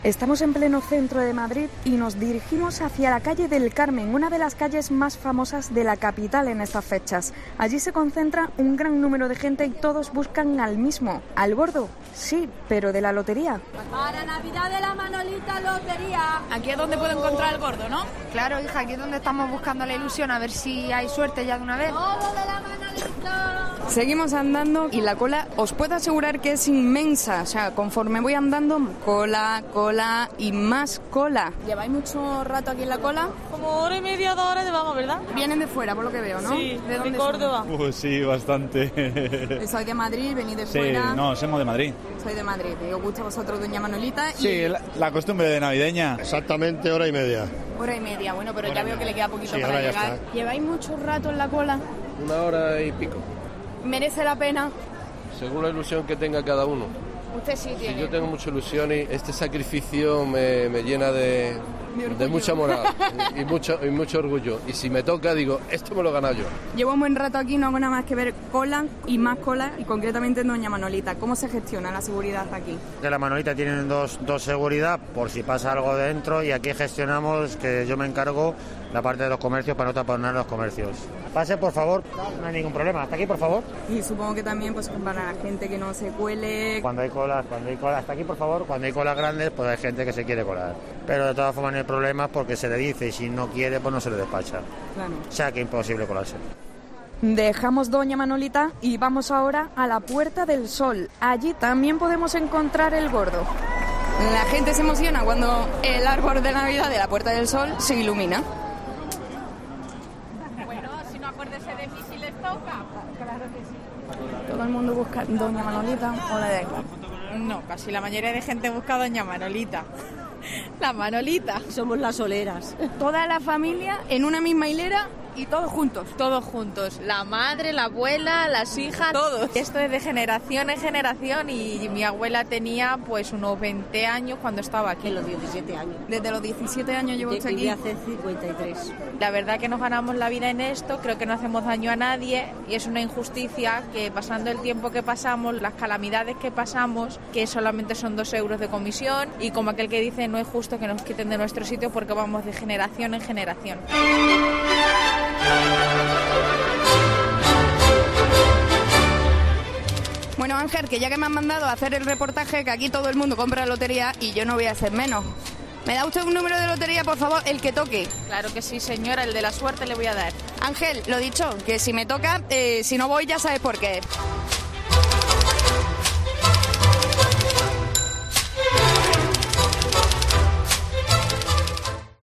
Estamos en pleno centro de Madrid y nos dirigimos hacia la calle del Carmen, una de las calles más famosas de la capital en estas fechas. Allí se concentra un gran número de gente y todos buscan al mismo, al gordo, sí, pero de la lotería. Para Navidad de la Manolita Lotería. Aquí es donde puedo encontrar al gordo, ¿no? Claro, hija, aquí es donde estamos buscando la ilusión, a ver si hay suerte ya de una vez. Todo de la Manolita. Seguimos andando y la cola os puedo asegurar que es inmensa, o sea, conforme voy andando, cola y más cola. ¿Lleváis mucho rato aquí en la cola? Como hora y media, 2 horas llevamos, ¿verdad? Vienen de fuera, por lo que veo, ¿no? Sí, ¿De dónde Córdoba. Pues sí, bastante. ¿Sois de Madrid? ¿Venís de Sí, fuera? no, somos de Madrid. Soy de Madrid. ¿Y os gusta a vosotros Doña Manolita? Sí, la costumbre de navideña. Exactamente hora y media. Hora y media, bueno, pero ya veo que le queda poquito Sí, para ahora ya llegar. está. ¿Lleváis mucho rato en la cola? 1 hora y pico, ¿Merece la pena? según la ilusión que tenga cada uno. Usted sí Si tiene. yo tengo mucha ilusión y este sacrificio me llena de mucha moral y mucho orgullo. Y si me toca, digo, esto me lo he ganado yo. Llevo un buen rato aquí, no hago nada más que ver cola y más cola, y concretamente en Doña Manolita. ¿Cómo se gestiona la seguridad aquí? De la Manolita tienen dos seguridad por si pasa algo dentro, y aquí gestionamos, que yo me encargo, la parte de los comercios para no taponar los comercios. Pase, por favor, no hay ningún problema. Hasta aquí, por favor. Y supongo que también pues para la gente que no se cuele. Cuando hay colas, hasta aquí, por favor. Cuando hay colas grandes, pues hay gente que se quiere colar. Pero de todas formas no hay problemas porque se le dice, y si no quiere, pues no se le despacha. Claro. O sea que imposible colarse. Dejamos Doña Manolita y vamos ahora a la Puerta del Sol. Allí también podemos encontrar el gordo. La gente se emociona cuando el árbol de Navidad de la Puerta del Sol se ilumina. Bueno, si no acuérdese de mí si les toca. Claro que sí. Todo el mundo busca Doña Manolita o la de No, casi la mayoría de gente busca a Doña Manolita. La Manolita. Somos las soleras. toda la familia en una misma hilera y todos juntos. Todos juntos, la madre, la abuela, las hijas, todos. Esto es de generación en generación y mi abuela tenía pues unos 20 años cuando estaba aquí. En los 17 años. Desde los 17 años llevo usted aquí. Viví hace 53. La verdad que nos ganamos la vida en esto, creo que no hacemos daño a nadie y es una injusticia que pasando el tiempo que pasamos, las calamidades que pasamos, que solamente son 2 euros de comisión, y como aquel que dice, no es justo que nos quiten de nuestro sitio porque vamos de generación en generación. Bueno, Ángel, que ya que me han mandado a hacer el reportaje, que aquí todo el mundo compra lotería y yo no voy a hacer menos. ¿Me da usted un número de lotería, por favor, el que toque? Claro que sí, señora, el de la suerte le voy a dar. Ángel, lo dicho, que si me toca, si no voy ya sabes por qué.